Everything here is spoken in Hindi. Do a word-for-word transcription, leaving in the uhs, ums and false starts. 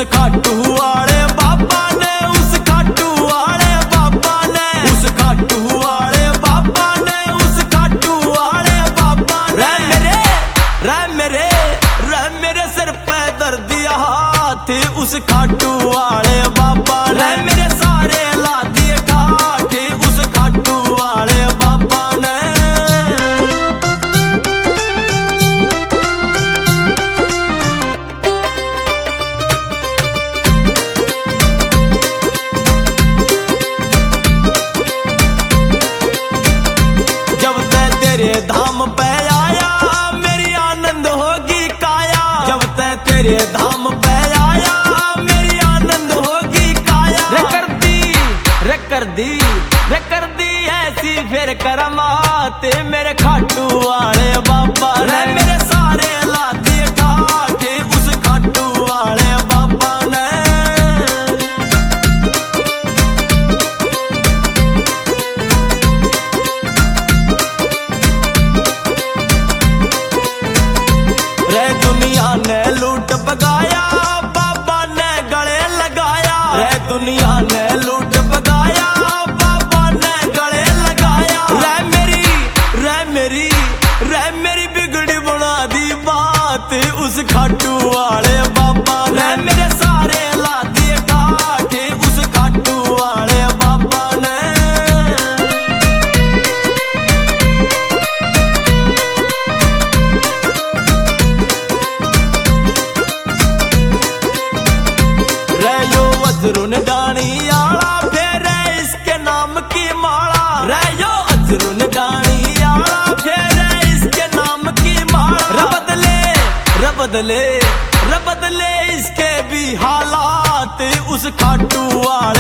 खाटू वाले बाबा ने, उस खाटू वाले बाबा ने, उस खाटू वाले बाबा ने, उस खाटू वाले बाबा ने। रे मेरे रे मेरे रे मेरे सिर पे दर्द दिया हाथ उस खाटू वाले बाबा ने, मेरे सारे ला दिए ठाठ उस खाटू वाले बाबा ने। जब तै तेरे धाम पे आया मेरी आनंद होगी काया, जब तै तेरे धाम पे आया मेरी आनंद होगी काया। रे कर दी रे कर दी रे कर दी ऐसी फिर करमात मेरे खाटू वाले बाबा ने, मेरे सारे ला दिए ठाठ उस खाटू वाले बाबा ने। रे दुनिया ने लूट बगाया बाबा ने गले लगाया, रे दुनिया ने लूट बगाया बाबा ने गले लगाया। रे मेरी रे मेरी रे मेरी बिगड़ी बना दी बात उस खाटू वाले बाबा ने, मेरे सारे ला दिए ठाठ उस खाटू वाले बाबा ने। रे यो अजरुन डाणी आला फेरे इसके नाम की माला, रे यो अजरुन डाणी आला फेरे इसके नाम की माला। रे बदले रे बदले रे बदले इसके भी हालात उस खाटू वाले